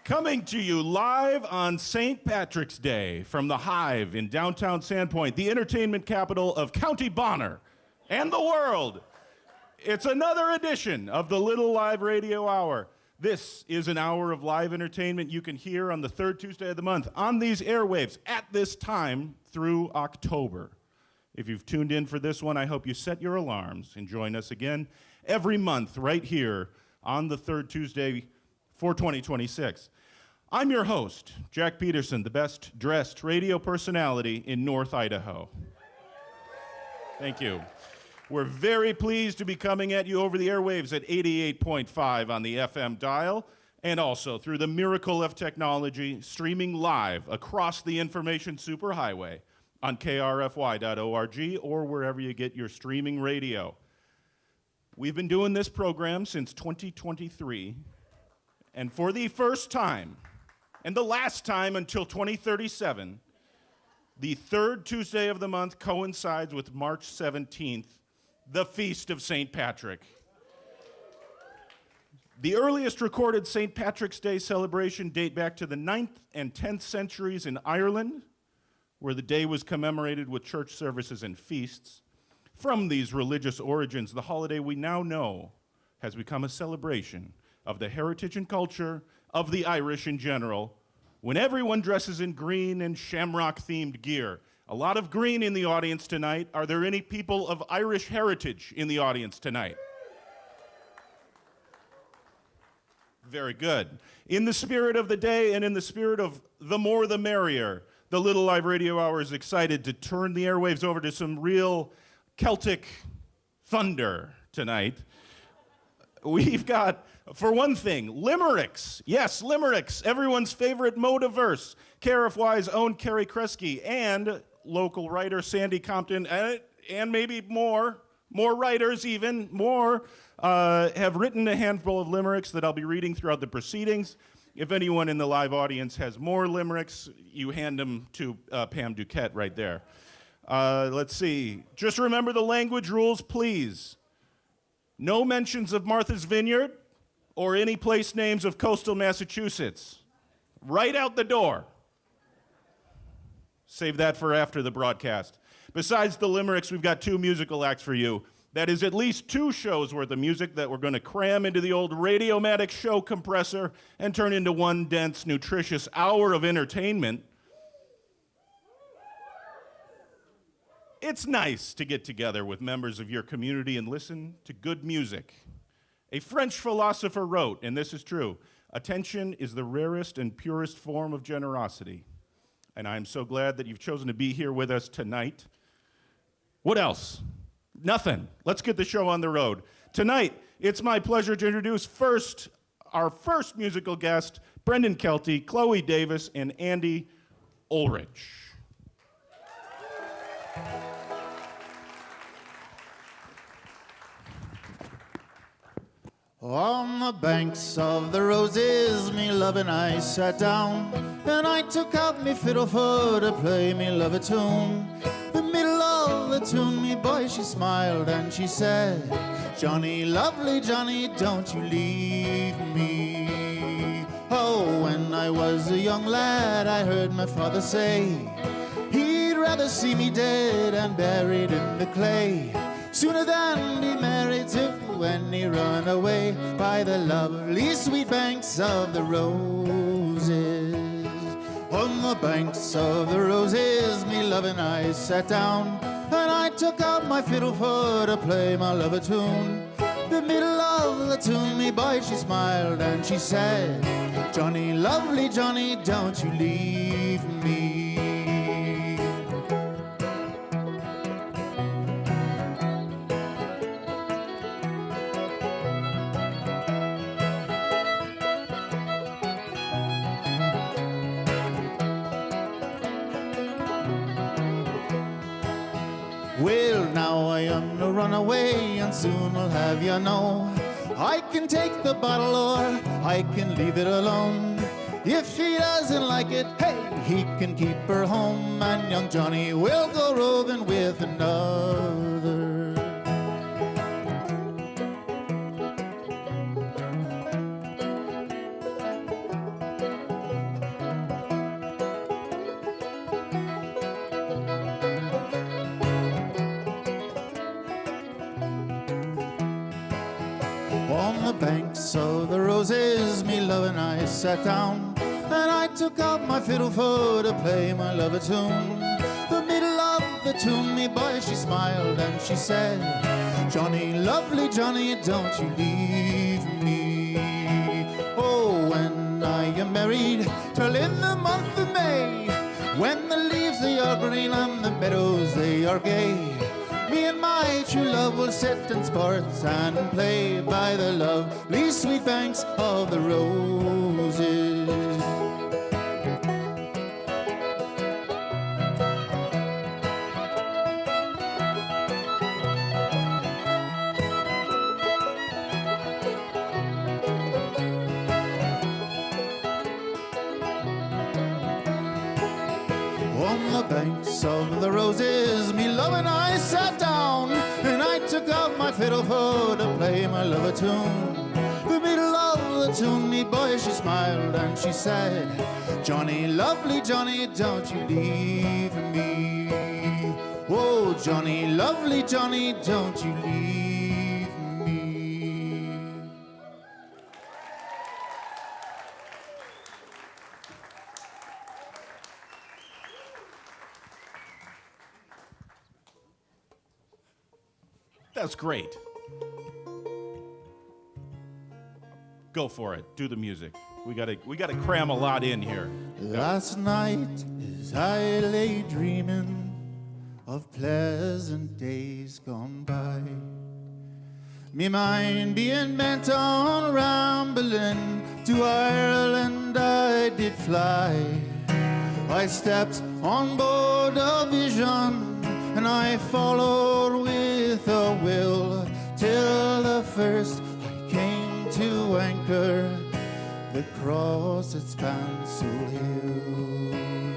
Coming to you live on St. Patrick's Day from the Hive in downtown Sandpoint, the entertainment capital of County Bonner and the world. It's another edition of the Little Live Radio Hour. This is an hour of live entertainment you can hear on the third Tuesday of the month on these airwaves at this time through October. If you've tuned in for this one, I hope you set your alarms and join us again every month right here on the third Tuesday for 2026. I'm your host, Jack Peterson, the best dressed radio personality in North Idaho. Thank you. We're very pleased to be coming at you over the airwaves at 88.5 on the FM dial, and also through the miracle of technology, streaming live across the information superhighway on krfy.org or wherever you get your streaming radio. We've been doing this program since 2023, and for the first time, and the last time until 2037, the third Tuesday of the month coincides with March 17th, the Feast of St. Patrick. The earliest recorded St. Patrick's Day celebration date back to the 9th and 10th centuries in Ireland, where the day was commemorated with church services and feasts. From these religious origins, the holiday we now know has become a celebration of the heritage and culture of the Irish in general, when everyone dresses in green and shamrock-themed gear. A lot of green in the audience tonight. Are there any people of Irish heritage in the audience tonight? Very good. In the spirit of the day and in the spirit of the more the merrier, the Little Live Radio Hour is excited to turn the airwaves over to some real Celtic thunder tonight. We've got, for one thing, limericks. Yes, limericks, everyone's favorite mode of verse. KRFY's own Carrie Kresge and local writer Sandy Compton, and maybe more writers even, have written a handful of limericks that I'll be reading throughout the proceedings. If anyone in the live audience has more limericks, you hand them to Pam Duquette right there. Let's see. Just remember the language rules, please. No mentions of Martha's Vineyard or any place names of coastal Massachusetts. Right out the door. Save that for after the broadcast. Besides the limericks, we've got two musical acts for you. That is at least two shows worth of music that we're going to cram into the old Radiomatic show compressor and turn into one dense, nutritious hour of entertainment. It's nice to get together with members of your community and listen to good music. A French philosopher wrote, and this is true, attention is the rarest and purest form of generosity. And I'm so glad that you've chosen to be here with us tonight. What else? Nothing. Let's get the show on the road. Tonight, it's my pleasure to introduce our first musical guest, Brendan Kelty, Chloe Davis, and Andy Ulrich. On the banks of the roses, me love and I sat down, and I took out me fiddle for to play me love a tune. The middle of the tune, me boy, she smiled and she said, Johnny, lovely Johnny, don't you leave me. Oh, when I was a young lad, I heard my father say, he'd rather see me dead and buried in the clay, sooner than be married to any runaway by the lovely sweet banks of the roses. On the banks of the roses, me love and I sat down, and I took out my fiddle for to play my love a tune. The middle of the tune, me boy, she smiled and she said, Johnny, lovely Johnny, don't you leave me. Well, now I am no runaway, and soon I'll have you know, I can take the bottle or I can leave it alone. If he doesn't like it, hey, he can keep her home, and young Johnny will go roving with another. the banks of the roses, me love and I sat down, and I took out my fiddle for to play my love a tune. The middle of the tune, me boy, she smiled and she said, Johnny, lovely Johnny, don't you leave me. Oh, when I am married, till in the month of May, when the leaves they are green and the meadows they are gay, me and my true love will sit and sports and play by the lovely sweet banks of the roses. On the banks of the roses, me love and I sat down, and I took out my fiddle for to play my love a tune. The middle of the tune, me boy, she smiled and she said, Johnny, lovely Johnny, don't you leave me. Oh, Johnny, lovely Johnny, don't you leave me. That's great. Go for it. Do the music. We gotta cram a lot in here. Last night, as I lay dreaming of pleasant days gone by, me mind being bent on rambling to Ireland I did fly. I stepped on board a vision and I followed with a will till the first I came to anchor the cross at Spansel Hill.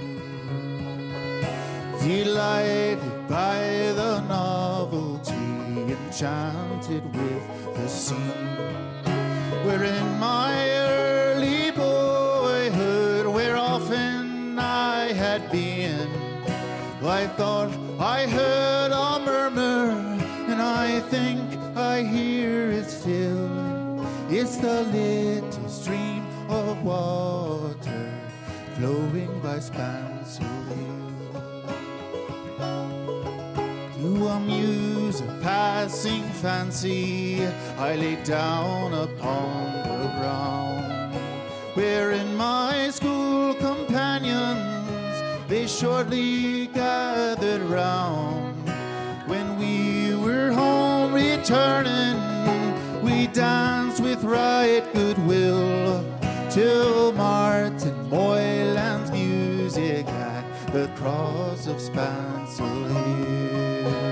Delighted by the novelty, enchanted with the scene, where in my early boyhood, where often I had been, I thought I heard a murmur, and I think I hear it still. It's the little stream of water flowing by Spansel Hill. To amuse a passing fancy, I lay down upon the ground, where in my school companions they shortly gathered round. When we were home returning, we danced with right goodwill till Martin Moylan's music at the cross of Spansel Hill.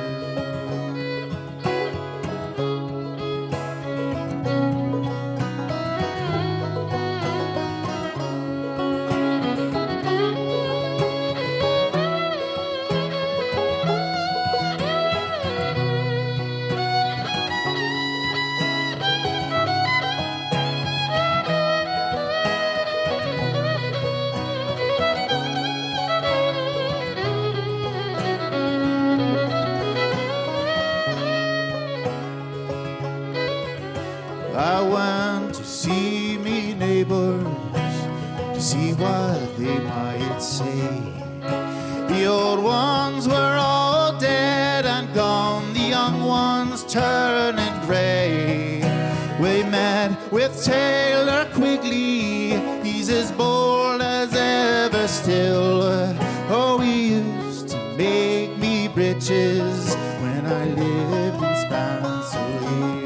I went to see me neighbors, to see what they might say. The old ones were all dead and gone, the young ones turning grey. We met with Taylor Quigley, he's as bold as ever still. Oh, he used to make me breeches when I lived in Spansel Hill.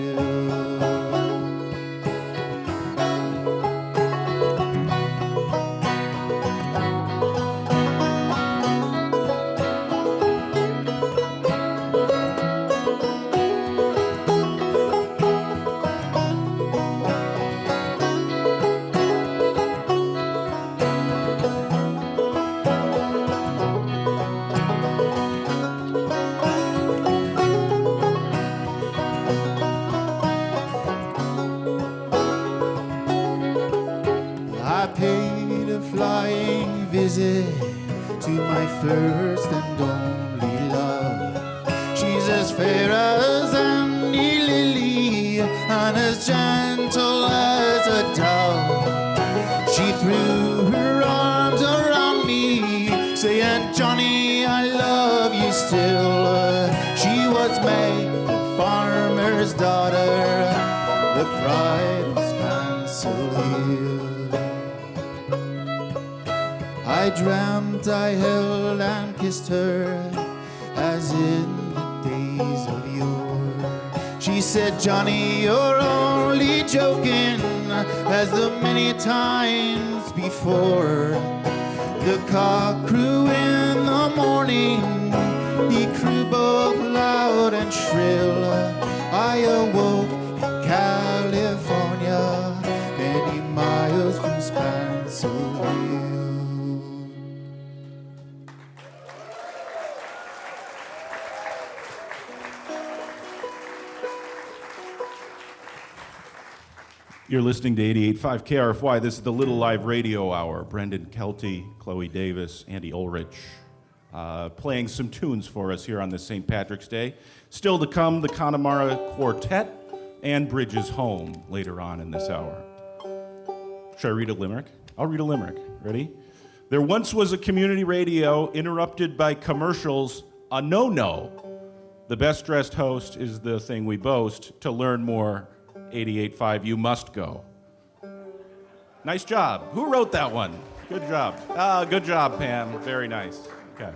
I paid a flying visit to my first and only love. She's as fair as any lily and as as gentle as a dove. She threw her arms around me, saying, Johnny, I love you still. She was May, the farmer's daughter, the pride of Spancil Hill. I dreamt I held and kissed her as in the days of yore. She said, Johnny, you're only joking, as the many times before. The cock crew in the morning, he crew both loud and shrill. I awoke in California, many miles from Spancil Hill. You're listening to 88.5 KRFY. This is the Little Live Radio Hour. Brendan Kelty, Chloe Davis, Andy Ulrich, playing some tunes for us here on this St. Patrick's Day. Still to come, the Connemara Quartet and Bridges Home later on in this hour. Should I read a limerick? I'll read a limerick. Ready? There once was a community radio interrupted by commercials, a no-no. The best-dressed host is the thing we boast. To learn more, 88.5, you must go. Nice job. Who wrote that one? Good job. Good job, Pam. Very nice. Okay.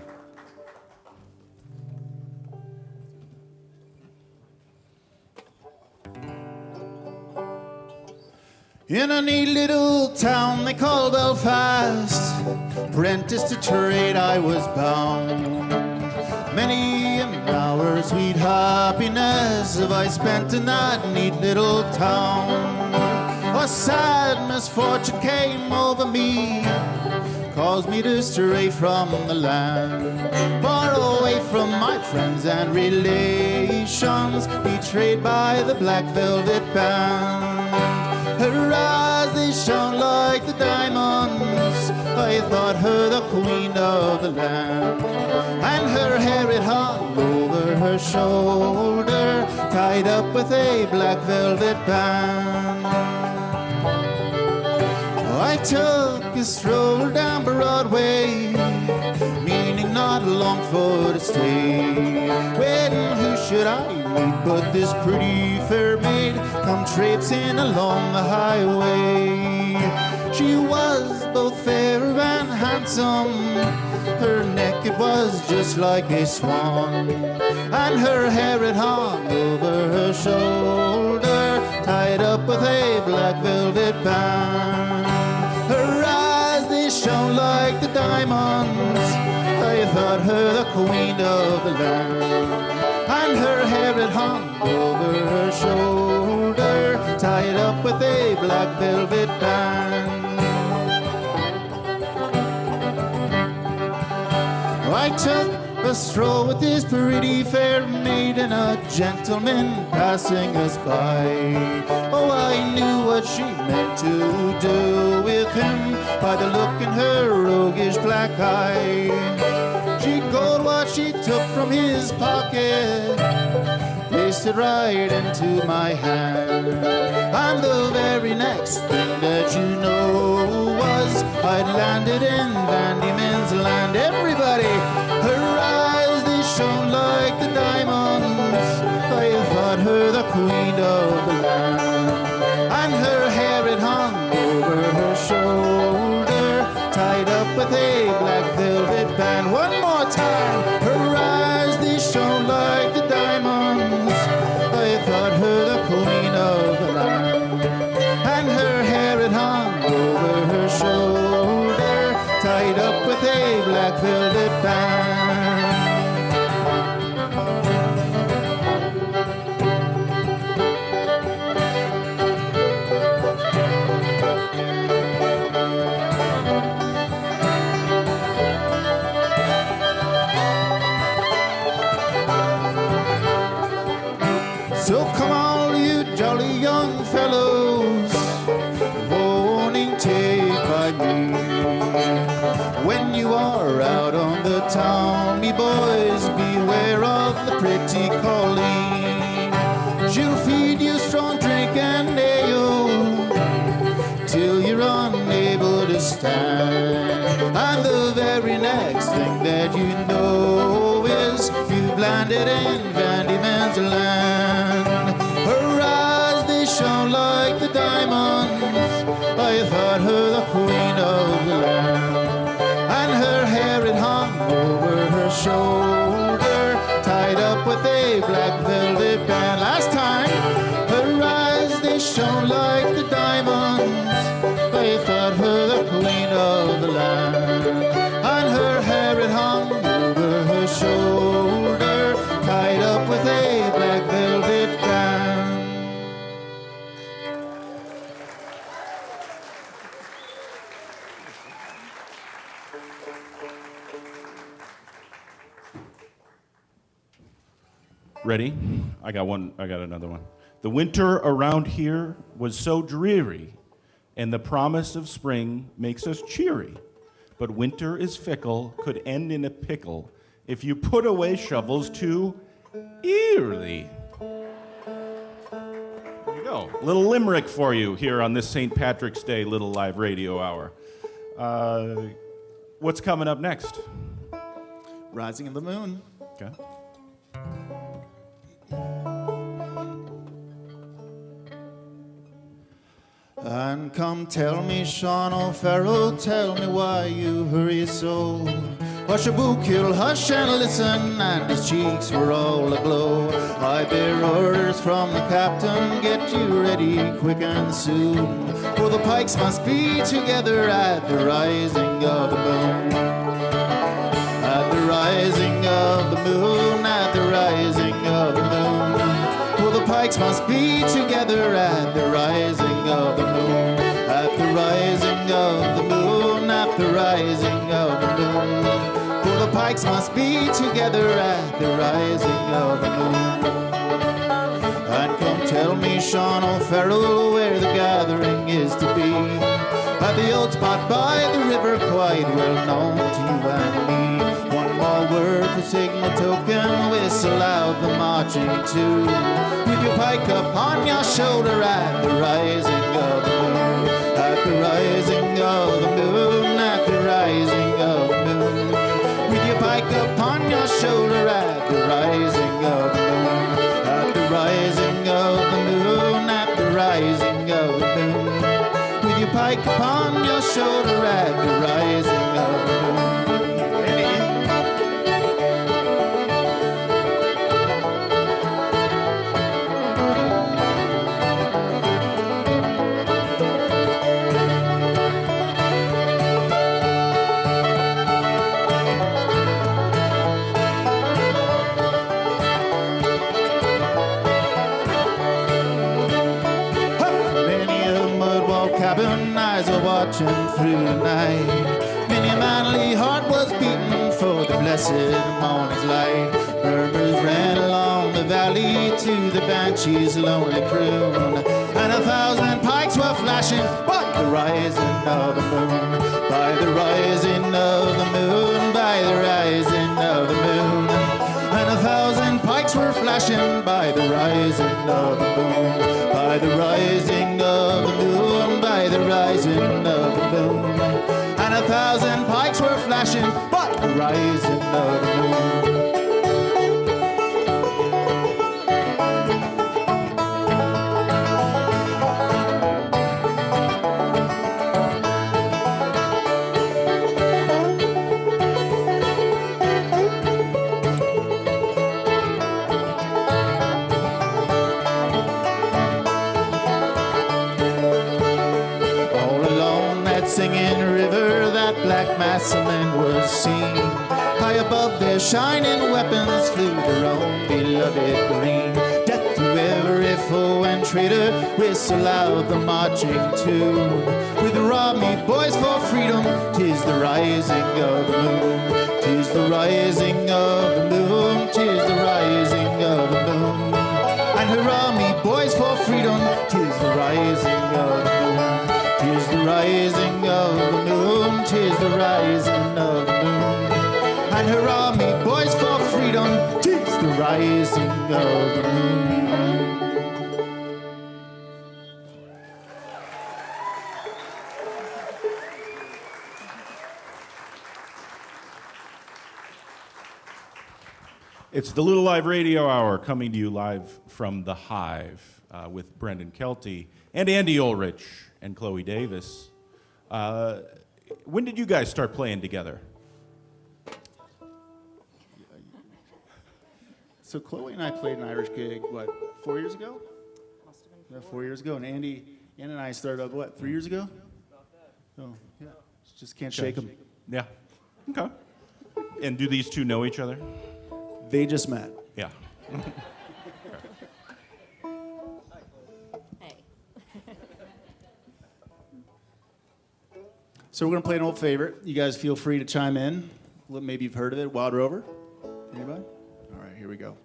In a neat little town they call Belfast, apprentice to trade I was bound. Many an hour sweet happiness have I spent in that neat little town. A sad misfortune came over me, caused me to stray from the land, far away from my friends and relations, betrayed by the black velvet band. Her eyes, they shone like the diamonds, I thought her the queen of the land. And her hair it hung over her shoulder, tied up with a black velvet band. I took a stroll down Broadway, meaning not long for to stay. When who should I meet but this pretty fair maid come traipsing along the highway. She was both fair and handsome, her neck it was just like a swan, and her hair it hung over her shoulder, tied up with a black velvet band. Her eyes, they shone like the diamonds, I thought her the queen of the land. And her hair it hung over her shoulder, tied up with a black velvet band. I took a stroll with this pretty fair maiden, a gentleman passing us by. Oh, I knew what she meant to do with him by the look in her roguish black eye. She got what she took from his pocket, placed it right into my hand, and the very next thing that you know was I'd landed in Van Diemen's Land. Everybody, her eyes, they shone like the diamonds, I thought her the queen of the land. And her hair it hung over her shoulder, tied up with a black velvet band. One more time, her eyes, they shone like the diamonds, I thought her the queen of the land. And her hair it hung over her shoulder, tied up with a black velvet band. So come all you jolly young fellows, wanting take by me. When you are out on the town, me boys, beware of the pretty colleen. She'll feed you strong drink and stand. And the very next thing that you know is you've landed in Van Diemen's land. Her eyes, they shone like the diamonds. I thought her the queen of the land. And her hair, it hung over her shoulder, tied up with a black velvet band. Last time, her eyes, they shone like the diamonds. I thought her the queen of the land. And her hair, it hung over her shoulder, tied up with a black velvet band. Ready? I got another one. The winter around here was so dreary, and the promise of spring makes us cheery. But winter is fickle, could end in a pickle if you put away shovels too early. There you go. Little limerick for you here on this St. Patrick's Day Little Live Radio Hour. What's coming up next? Rising of the Moon. Okay. And come tell me, Sean O'Farrell, tell me why you hurry so. Hushaboo, hush and listen, and his cheeks were all aglow. I bear orders from the captain, get you ready quick and soon. For the pikes must be together at the rising of the moon. At the rising of the moon, at the rising of the moon. For the pikes must be together at the rising of the moon. At the rising of the moon, at the rising of the moon. For the pikes must be together at the rising of the moon. And come tell me, Sean O'Farrell, where the gathering is to be. At the old spot by the river, quite well known to you and me. One more word for signal token, whistle out the marching tune. With your pike upon your shoulder at the rising of the moon. At the rising of the moon, at the rising of the moon. With your pike upon your shoulder at the rising of the moon. At the rising of the moon, at the rising of the moon. With your pike upon your shoulder at the rising of the moon. Watching through the night, many a manly heart was beating for the blessed morning's light. Murmurs ran along the valley to the banshee's lonely croon, and 1,000 pikes were flashing by the rising of the moon, by the rising of the moon, by the rising of the moon. And 1,000 pikes were flashing by the rising of the moon, by the rising of the moon, by the rising of the moon. And 1,000 pikes were flashing by the rising of the moon. Massillon was seen. High above their shining weapons flew their own beloved green. Death to every foe and traitor, whistle out the marching tune. With the Romney boys for freedom, 'tis the rising of the moon. 'Tis the rising of the moon, 'tis the rising of the moon. And hurrah me boys for freedom, 'tis the rising of the moon. 'Tis the rising of the moon, 'tis the rising of the moon. And hurrah me boys for freedom, 'tis the rising of the moon. It's the Little Live Radio Hour coming to you live from the Hive with Brendan Kelty and Andy Ulrich and Chloe Davis. When did you guys start playing together? So Chloe and I played an Irish gig, 4 years ago? Must have been 4 years ago. And Andy and I started up, 3 years ago? About that. Oh, yeah. Just can't shake them. Yeah. Okay. And do these two know each other? They just met. Yeah. Hey. So we're going to play an old favorite. You guys feel free to chime in. Maybe you've heard of it, Wild Rover. Anybody? All right, here we go.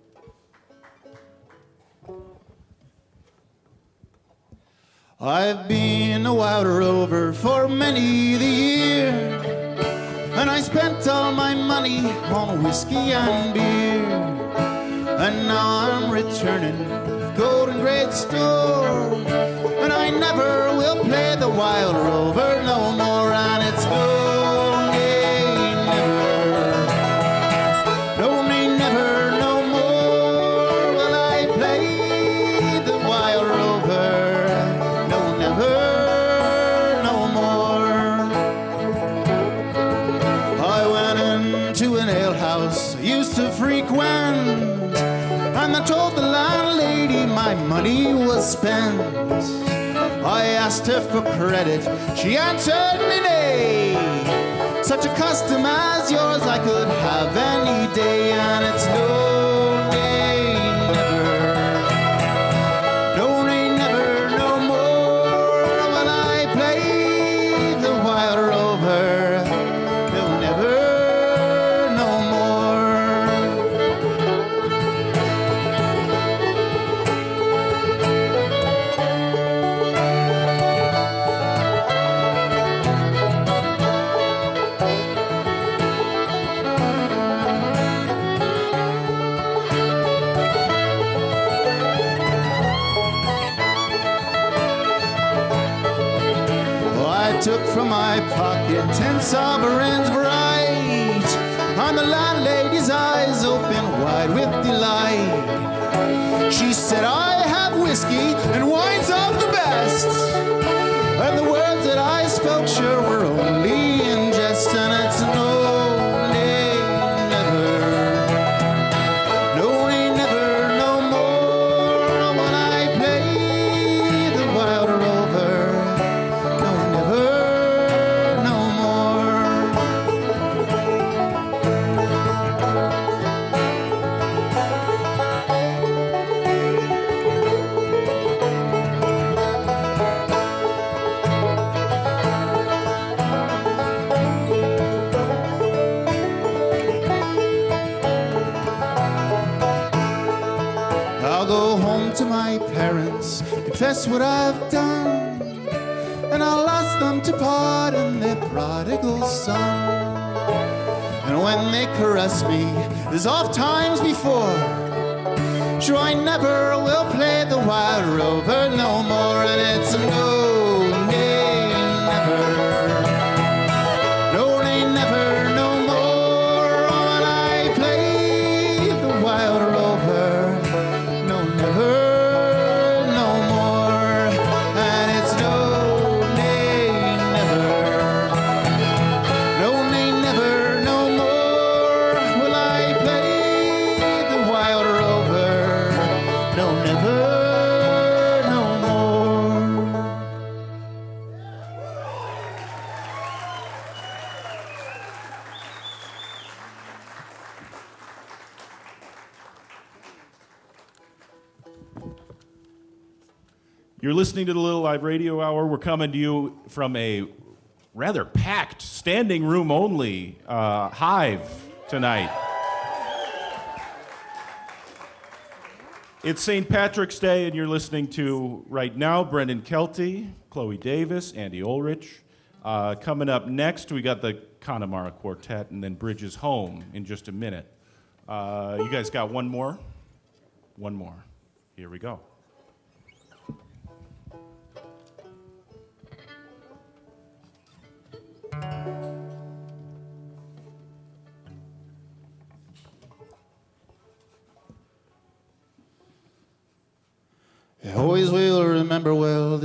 I've been a wild rover for many the year, and I spent all my money on whiskey and beer, and now I'm returning with Golden Great Store, and I never will play the wild rover no more, and it's no, nay, never, no, nay, never, no more will I play the wild rover, no, never, no more. I went into an alehouse I used to frequent, and I told the landlady my money was spent. I asked her for credit, she answered me nay. Such a custom as yours I could have any day, and it's no, nay, never, no, nay, never, no more will I play the wild rover, no, never, no more. I took from my pocket 10 sovereigns bright, and the landlady's eyes opened wide with delight. She said, I have whiskey and wines of the best, and the words that I spoke sure were only in jest, and it's no, nay, never, no, nay, never, no more when I play the wild rover, no, never, no more. I'll go home to my parents, confess what I've done, and I'll ask them to pardon their prodigal son. And when they caress me, as oft times before, sure I never will play the wild rover no more, and it's no, nay, never, no, nay, never, no more when I play the wild rover, no, never, no more, and it's no, nay, never, no, nay, never, no more will I play the wild rover, no, never, no more. You're listening to the Little Live Radio Hour. We're coming to you from a rather packed, standing room only Hive tonight. It's St. Patrick's Day, and you're listening to, right now, Brendan Kelty, Chloe Davis, Andy Ulrich. Coming up next, we got the Connemara Quartet, and then Bridges Home in just a minute. You guys got one more? One more. Here we go.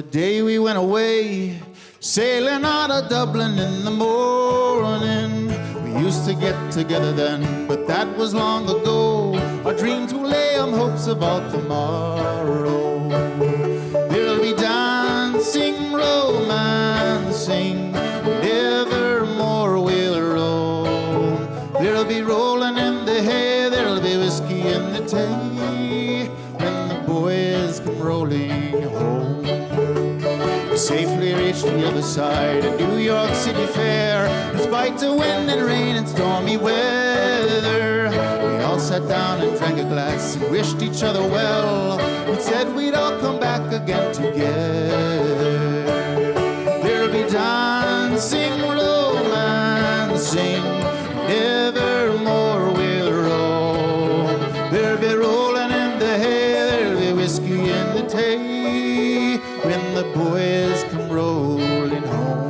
day we went away, sailing out of Dublin in the morning. We used to get together then, but that was long ago. Our dreams will lay on hopes about tomorrow. There'll be dancing, romancing, nevermore we'll roam. There'll be rolling in the hay, there'll be whiskey in the tea, when the boys come rolling home. We safely reached the other side of New York City Fair, in spite of wind and rain and stormy weather. We all sat down and drank a glass and wished each other well. We said we'd all come back again together. There'll be dancing, romancing, nevermore we'll roam. There'll be rolling in the hay, there'll be whiskey in the tea, when the boys come rolling home.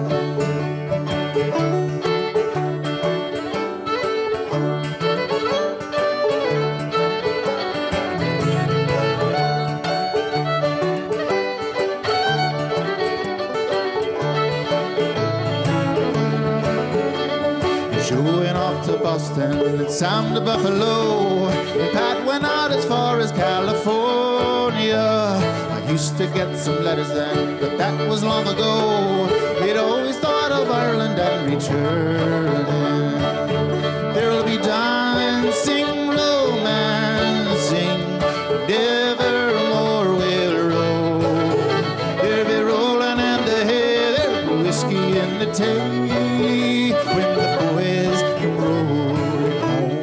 Showing off to Boston and Sam to Buffalo, and Pat went out as far as California. I used to get some letters then, but that was long ago. We'd always thought of Ireland and returning. There'll be dancing, romancing, nevermore we'll roam. There'll be rolling in the hay, there'll be whiskey in the tea, when the boys come rolling home.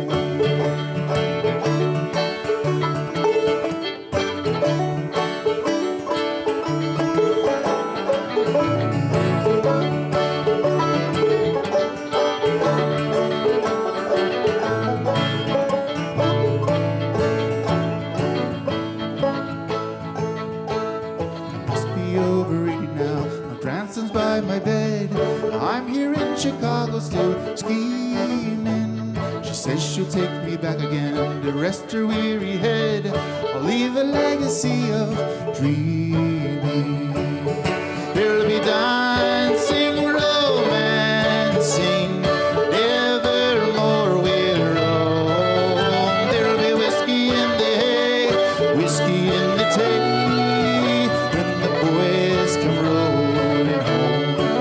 Must be overeating now. My grandson's by my bed. I'm here in Chicago still scheming. She says she'll take me back again to rest her weary head. I'll leave a legacy of dreaming. There'll be dancing, romancing, nevermore we'll roam. There'll be whiskey in the hay, whiskey in the tea, when the boys come rolling home.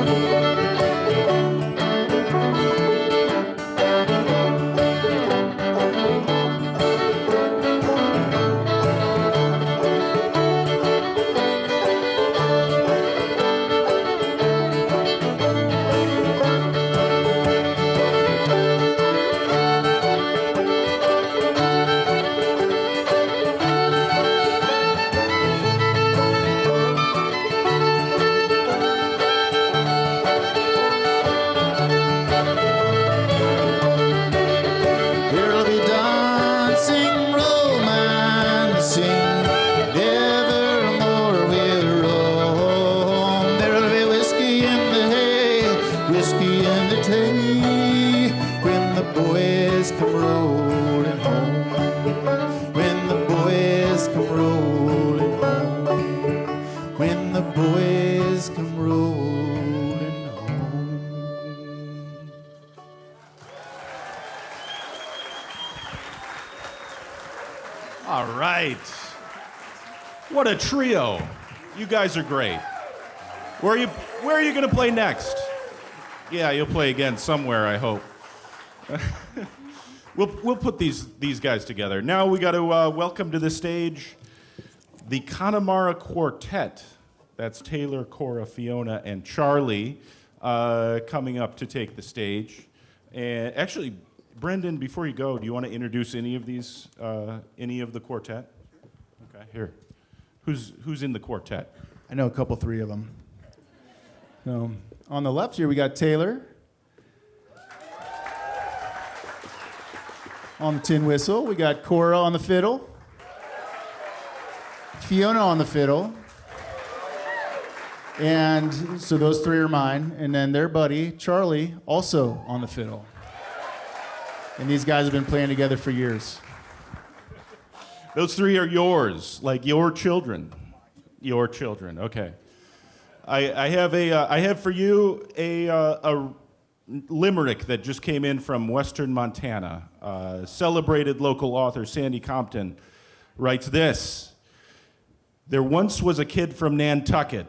There'll be dancing, romancing, nevermore we'll roam. There'll be whiskey in the hay, whiskey in the tea, when the boys come rolling home. When the boys come rolling home. When the boys come rolling home. All right. What a trio. You guys are great. Where are you going to play next? Yeah, you'll play again somewhere, I hope. We'll put these guys together. Now we got to welcome to the stage the Connemara Quartet. That's Taylor, Cora, Fiona, and Charlie coming up to take the stage. And actually, Brendan, before you go, do you want to introduce any of these, any of the quartet? Okay, here. Who's in the quartet? I know a couple, three of them. On the left here, we got Taylor. On the tin whistle, we got Cora on the fiddle. Fiona on the fiddle. And so those three are mine. And then their buddy, Charlie, also on the fiddle. And these guys have been playing together for years. Those three are yours, like your children. Your children, okay. I have for you a limerick that just came in from Western Montana. Celebrated local author Sandy Compton writes this: "There once was a kid from Nantucket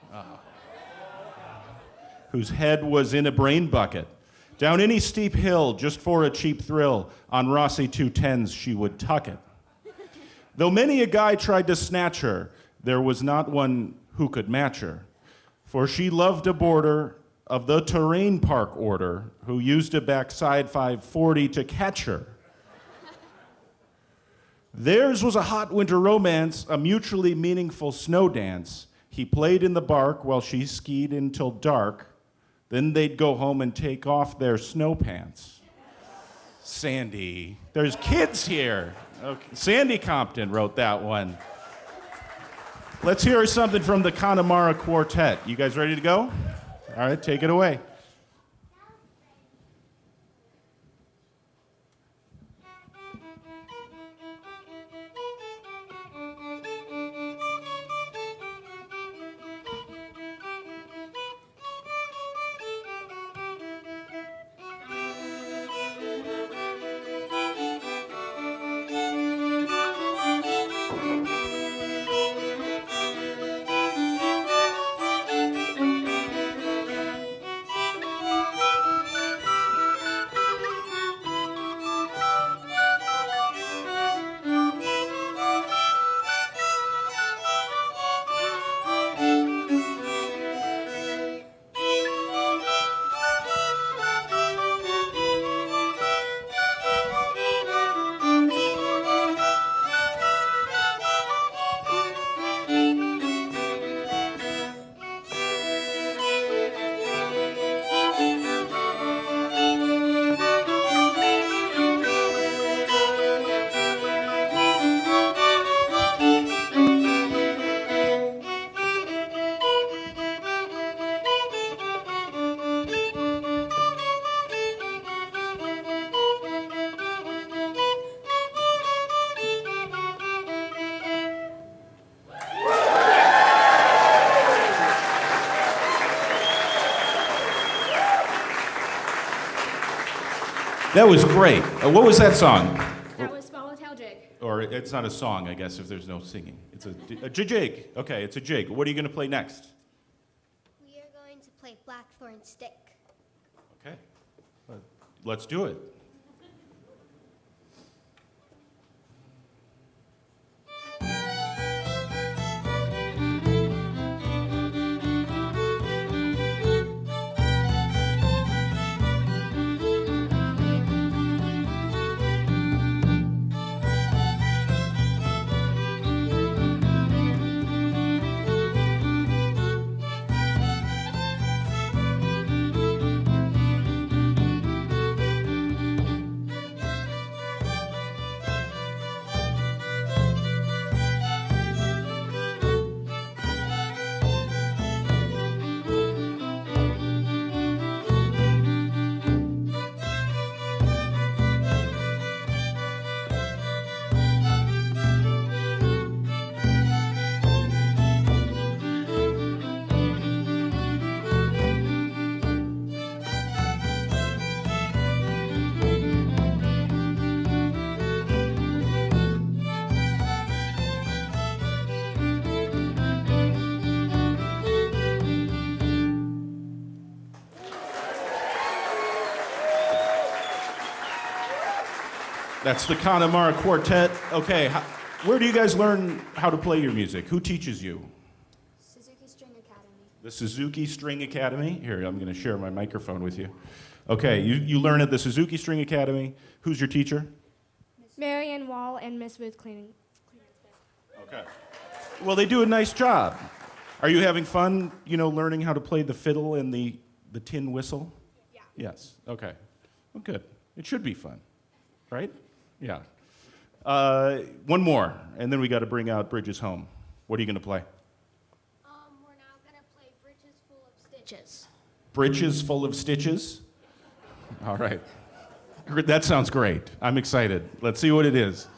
whose head was in a brain bucket. Down any steep hill, just for a cheap thrill, on Rossi 210s she would tuck it. Though many a guy tried to snatch her, there was not one who could match her. For she loved a boarder of the terrain park order who used a backside 540 to catch her. Theirs was a hot winter romance, a mutually meaningful snow dance. He played in the bark while she skied until dark. Then they'd go home and take off their snow pants." Sandy, there's kids here. Okay. Sandy Compton wrote that one. Let's hear something from the Connemara Quartet. You guys ready to go? All right, take it away. That was great. What was that song? That was Swallowtail Jig. Or it's not a song, I guess, if there's no singing. It's a jig. Okay, it's a jig. What are you going to play next? We are going to play Blackthorn Stick. Okay. Let's do it. That's the Connemara Quartet. Okay, where do you guys learn how to play your music? Who teaches you? Suzuki String Academy. The Suzuki String Academy. Here, I'm going to share my microphone with you. Okay, you learn at the Suzuki String Academy. Who's your teacher? Marianne Wall and Miss Ruth Cleaning. Okay. Well, they do a nice job. Are you having fun, learning how to play the fiddle and the tin whistle? Yeah. Yes. Okay. Well, good. It should be fun, right? Yeah. One more, and then we got to bring out Bridges Home. What are you going to play? We're now going to play Bridges Full of Stitches. Bridges Full of Stitches? All right. That sounds great. I'm excited. Let's see what it is.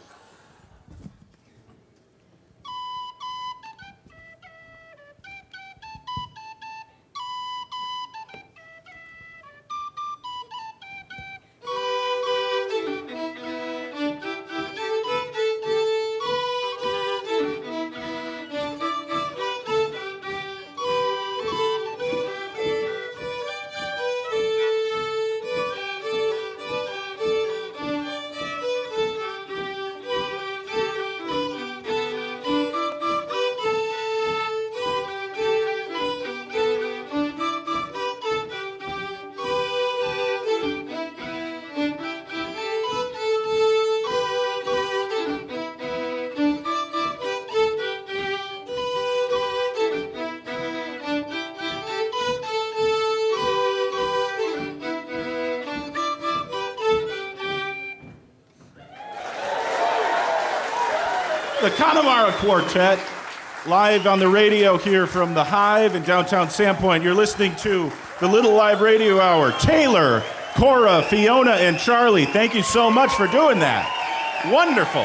The Connemara Quartet, live on the radio here from the Hive in downtown Sandpoint. You're listening to the Little Live Radio Hour. Taylor, Cora, Fiona, and Charlie, thank you so much for doing that. Wonderful.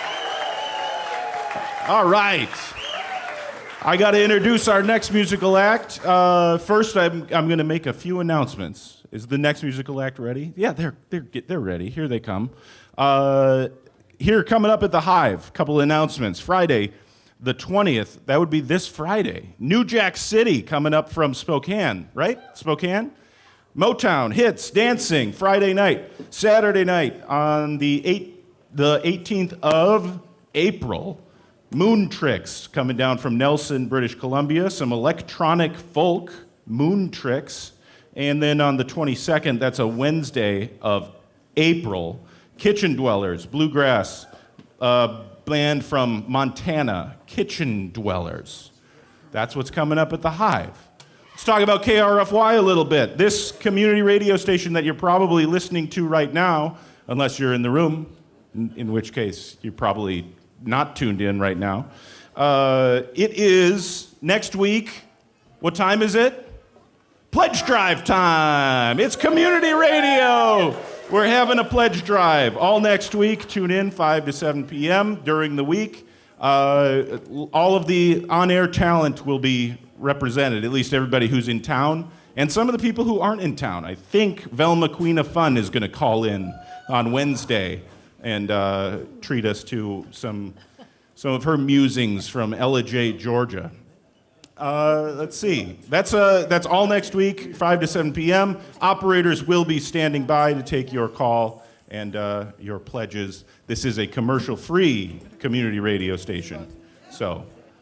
All right. I got to introduce our next musical act. First, I'm going to make a few announcements. Is the next musical act ready? Yeah, they're ready. Here they come. Here coming up at the Hive, couple announcements. Friday, the 20th, that would be this Friday. New Jack City coming up from Spokane, right? Spokane? Motown, hits, dancing, Friday night. Saturday night on the 18th of April. Moon Tricks coming down from Nelson, British Columbia. Some electronic folk, Moon Tricks. And then on the 22nd, that's a Wednesday of April, Kitchen Dwellers, bluegrass, band from Montana, Kitchen Dwellers. That's what's coming up at the Hive. Let's talk about KRFY a little bit. This community radio station that you're probably listening to right now, unless you're in the room, in which case you're probably not tuned in right now. It is next week. What time is it? Pledge drive time. It's community radio. We're having a pledge drive all next week. Tune in 5 to 7 p.m. during the week. All of the on-air talent will be represented, at least everybody who's in town, and some of the people who aren't in town. I think Velma Queen of Fun is going to call in on Wednesday and treat us to some of her musings from Ella J, Georgia. Let's see. That's all next week, 5 to 7 p.m. Operators will be standing by to take your call and your pledges. This is a commercial-free community radio station. So,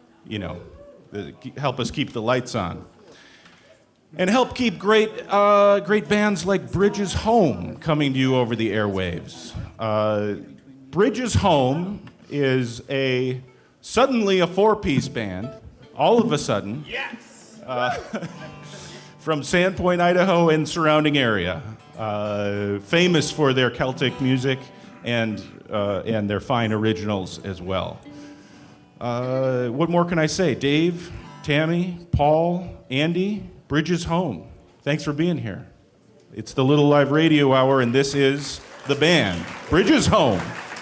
help us keep the lights on. And help keep great bands like Bridges Home coming to you over the airwaves. Bridges Home is suddenly a four-piece band. All of a sudden, yes, from Sandpoint, Idaho, and surrounding area, famous for their Celtic music and their fine originals as well. What more can I say? Dave, Tammy, Paul, Andy, Bridges Home. Thanks for being here. It's the Little Live Radio Hour, and this is the band, Bridges Home.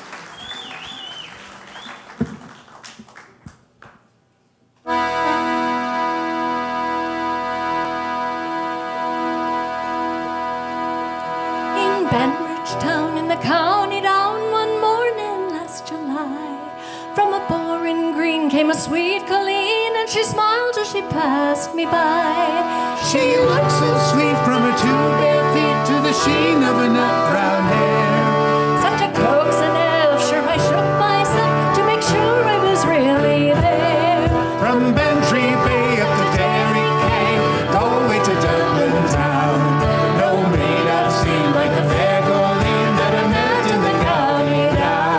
A sweet Colleen, and she smiled as she passed me by. She looked so sweet from her two bare feet to the sheen of her nut brown hair. Such a coaxing elf, sure I shook myself to make sure I was really there. From Bantry Bay up to Derry Quay, all the way to Dublin town. No maid I've seen like the fair Colleen that I met in the county down.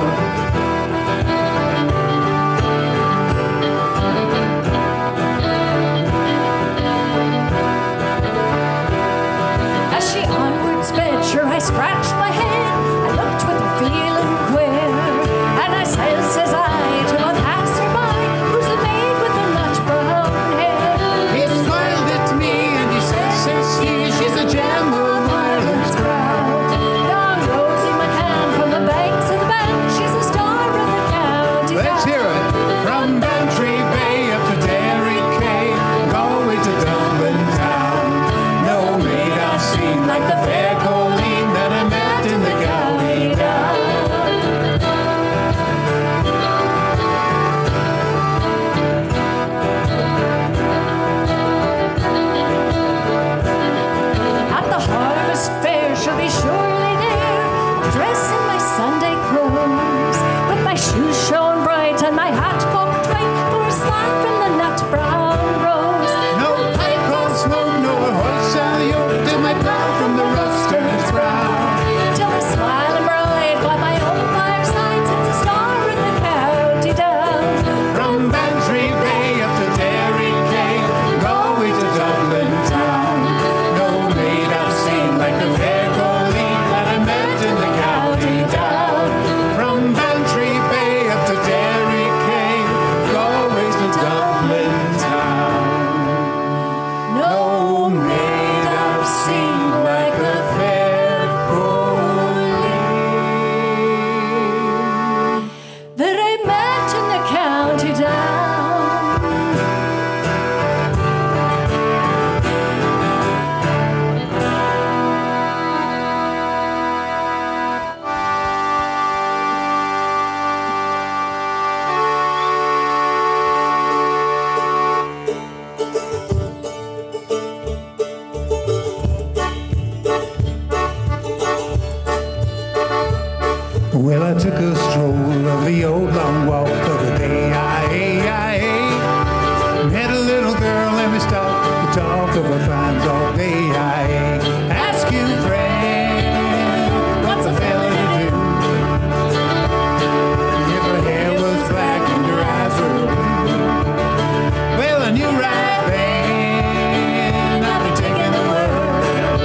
Sure, I scratched my head, I looked with a feeling queer, and I says I, to a passerby, who's the maid with the nut brown hair? He smiled at me and he says he, she's a gem of Ireland's crown. Young Rosie McCann from the banks of the bank, she's a star of the county. Let's hear it. From Bantry Bay up to Derry Quay, Galway to Dublin town. No maid I've seen like the fair Colleen that I met in the county down. At the harvest fair, she'll be surely there, dressed in my Sunday clothes, with my shoes shone bright and my hat cocked right for a smile from the nut brown rose. No pipe or smoke, no horse and yoke, did my plow from the roaster's brow. Till I smile and bright by my own fireside, since a star in the county down. From Bantry Bay up to Derry Quay, Galway to Dublin town. No maid I've seen like the fair Colleen that I met in the county down. From Well, I took a stroll of the old long walk of the day. I met a little girl and we stopped to talk of our times all day. I ask you, friend, what's a fella to do if her hair was black and your eyes were blue? Well, I knew right then I'd be taking the world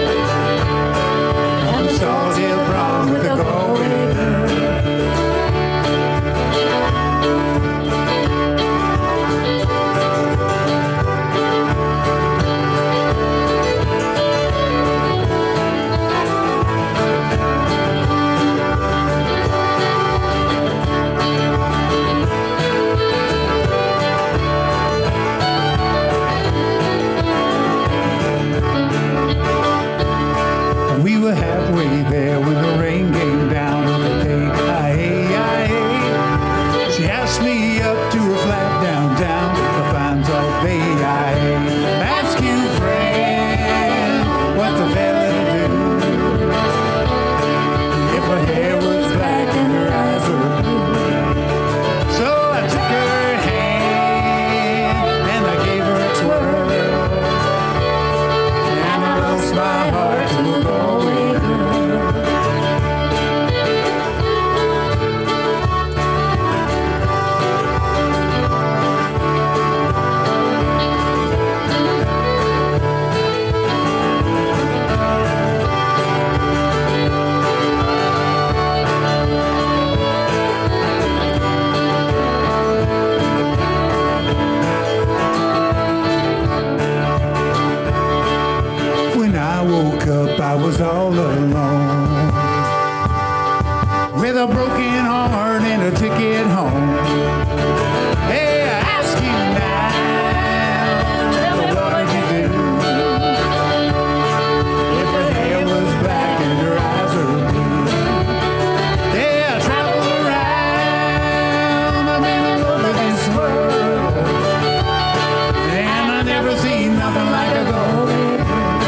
on the Sawdale Prom with a Galway girl. We were halfway there when the rain came down on the cake. She asked me up to her flat downtown. The fines all day. I ask you, friend, what's a fella to do if her hair was black and her eyes were blue? So I took her hand and I gave her a twirl, and I lost my heart to a Galway girl. When I woke up, I was all alone, with a broken heart and a ticket home. Hey, I ask you now, tell me what would you do if her hair was black and her eyes were blue? Yeah, I traveled around, I've been all over this world, and I never seen nothing like a Galway girl.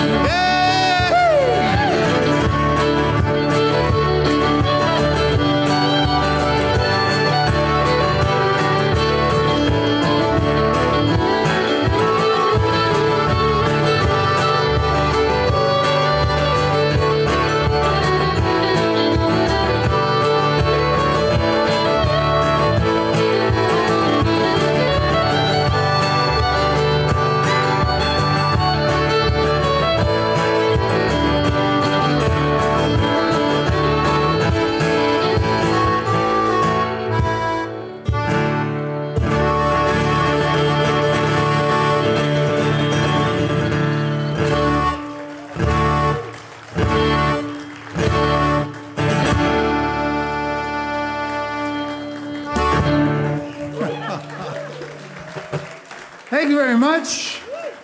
Thank you very much.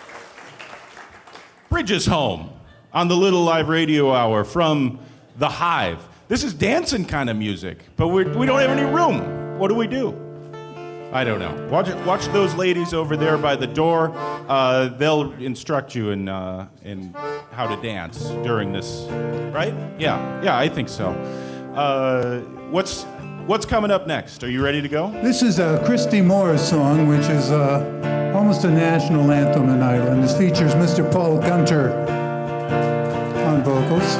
Bridges Home on the Little Live Radio Hour from The Hive. This is dancing kind of music, but we don't have any room. What do we do? I don't know. Watch those ladies over there by the door. They'll instruct you in how to dance during this, right? Yeah, I think so. What's coming up next? Are you ready to go? This is a Christy Morris song, which is almost a national anthem in Ireland. This features Mr. Paul Gunter on vocals.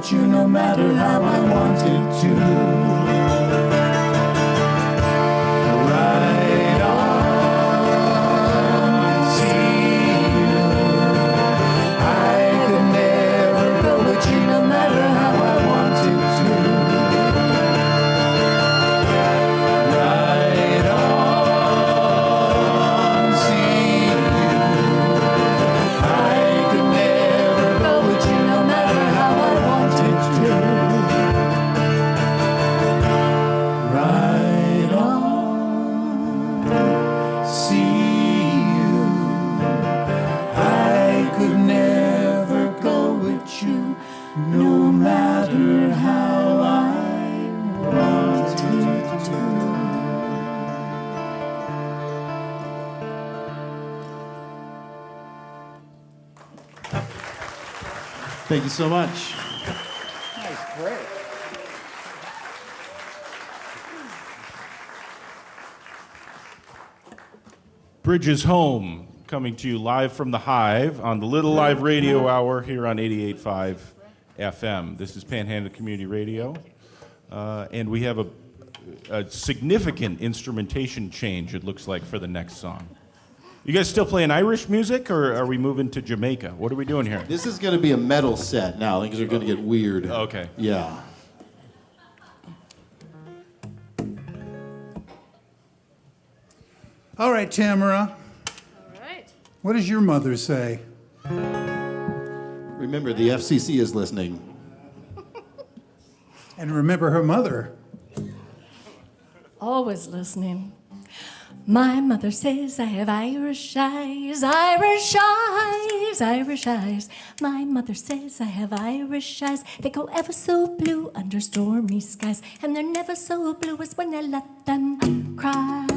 with you no matter how I wanted to. Ride on, see you. I could never go with you no matter how I wanted to. Ride on, see you. I could never go with you no matter how I wanted to. Ride on, see you. I could never go with you no matter how I wanted to. Thank you so much. Bridges Home, coming to you live from the Hive on the Little Live Radio Hour here on 88.5 FM. This is Panhandle Community Radio, and we have a significant instrumentation change, it looks like, for the next song. You guys still playing Irish music, or are we moving to Jamaica? What are we doing here? This is going to be a metal set now. Things are going to get weird. Okay. Yeah. All right, Tamara. All right. What does your mother say? Remember, the FCC is listening. And remember her mother. Always listening. My mother says I have Irish eyes, Irish eyes, Irish eyes. My mother says I have Irish eyes. They go ever so blue under stormy skies, and they're never so blue as when I let them cry.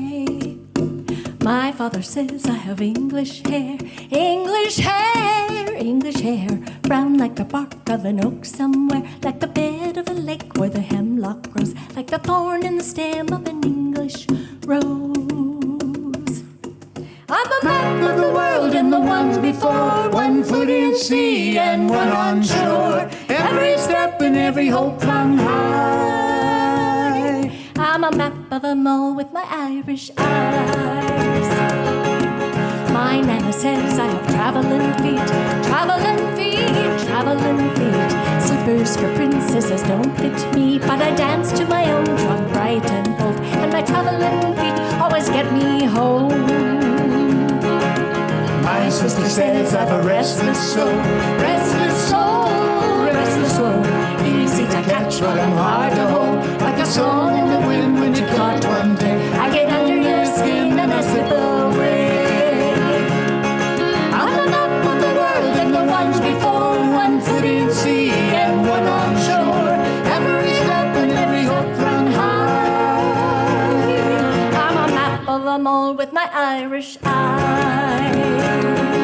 My father says I have English hair, English hair, English hair. Brown like the bark of an oak somewhere, like the bed of a lake where the hemlock grows, like the thorn in the stem of an English rose. I'm a map of the world and the ones before, 1 foot in sea and 1 on shore, every step and every hope flung high. I'm a map of them all with my Irish eyes. My nana says I have traveling feet, traveling feet, traveling feet. Slippers for princesses don't fit me, but I dance to my own drum bright and bold, and my traveling feet always get me home. My sister says I've a restless soul, restless soul, restless soul. Easy to catch, but I'm hard to hold, like a song in the wind when you caught one day. I get under your skin and I slip away. I'm a map of the world and the ones before, 1 foot in sea and 1 on shore, every step and every hope run high. I'm a map of them all with my Irish eyes.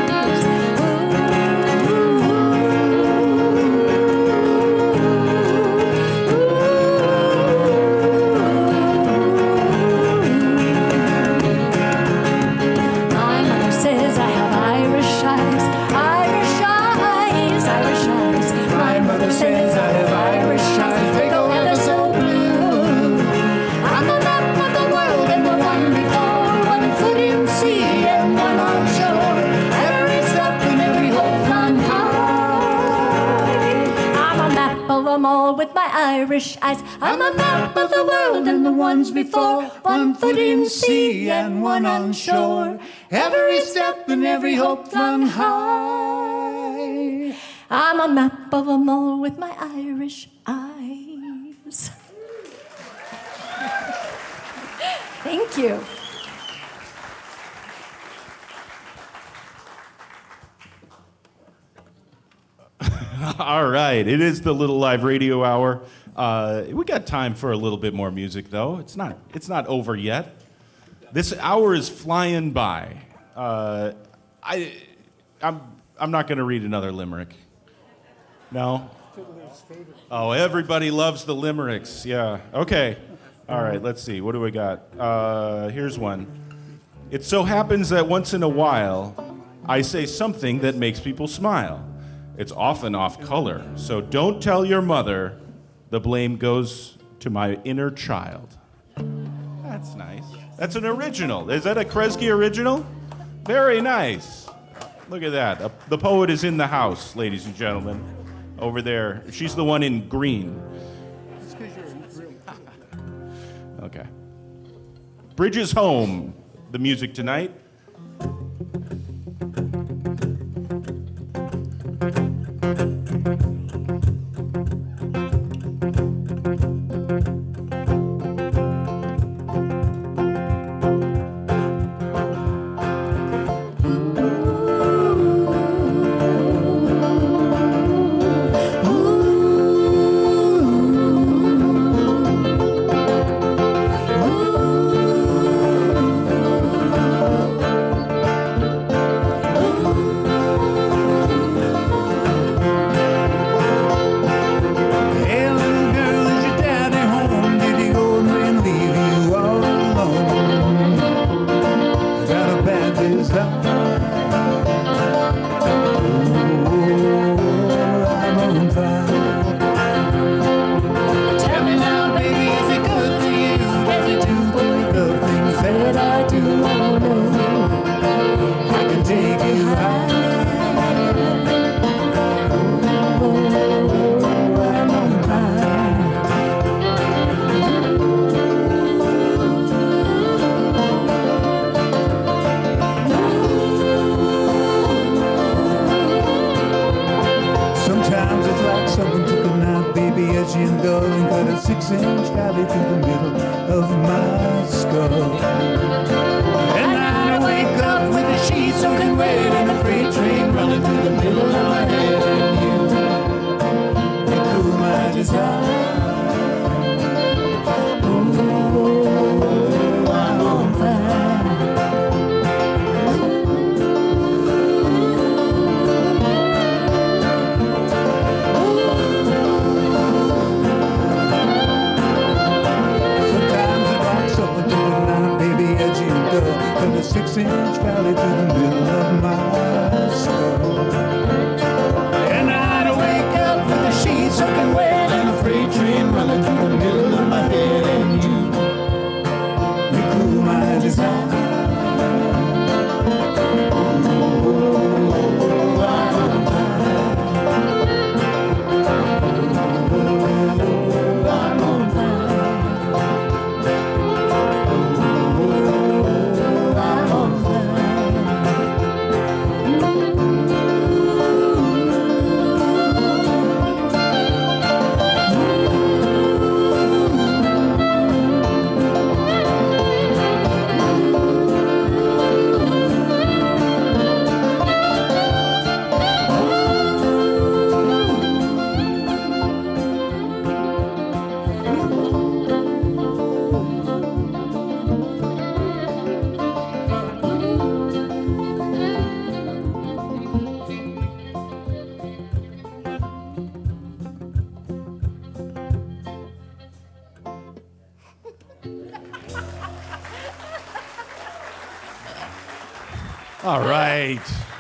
Says I have Irish eyes, they go ever so blue. I'm a map of the world and the one before, 1 foot in sea and 1 on shore, every step and every hope run high. I'm a map of them all with my Irish eyes. I'm a map of the world and the ones before, 1 foot in sea and 1 on shore, every step and every hope flung high. I'm a map of them all with my Irish eyes. Thank you. All right, it is the Little Live Radio Hour. We got time for a little bit more music, though. It's not over yet. This hour is flying by. I'm not going to read another limerick. No? Oh, everybody loves the limericks. Yeah. Okay. All right, let's see. What do we got? Here's one. It so happens that once in a while, I say something that makes people smile. It's often off color. So don't tell your mother. The blame goes to my inner child. That's nice. That's an original. Is that a Kresge original? Very nice. Look at that. The poet is in the house, ladies and gentlemen. Over there. She's the one in green. Okay. Bridges Home, the music tonight. All right.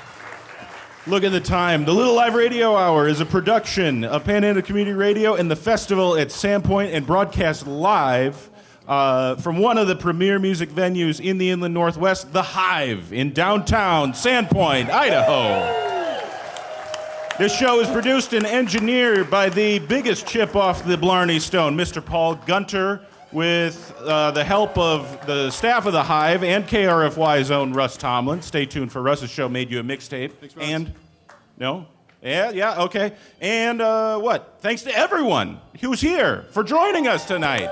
Look at the time. The Little Live Radio Hour is a production of Panhandle Community Radio and the festival at Sandpoint and broadcast live from one of the premier music venues in the Inland Northwest, The Hive in downtown Sandpoint, Idaho. This show is produced and engineered by the biggest chip off the Blarney Stone, Mr. Paul Gunter, with the help of the staff of The Hive and KRFY's own Russ Tomlin. Stay tuned for Russ's show, Made You a Mixtape. Thanks, Russ. And, no? Yeah, okay. And what? Thanks to everyone who's here for joining us tonight.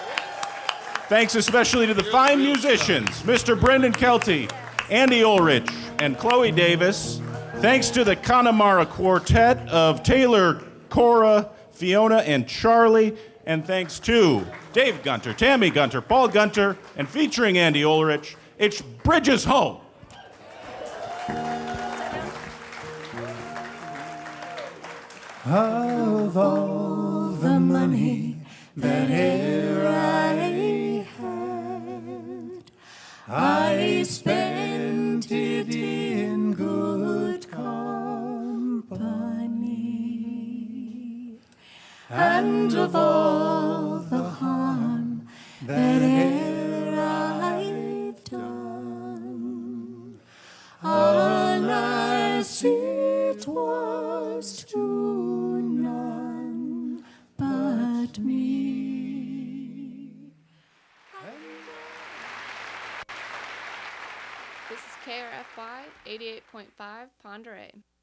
Thanks especially to the fine musicians, Mr. Brendan Kelty, Andy Ulrich, and Chloe Davis. Thanks to the Connemara Quartet of Taylor, Cora, Fiona, and Charlie. And thanks to Dave Gunter, Tammy Gunter, Paul Gunter, and featuring Andy Ulrich, it's Bridges Home. Of all the money that e'er I had, I spent it in good company. and of all the harm that e'er I've done. Alas, it was to none but me. This is KRFY 88.5 Ponderay.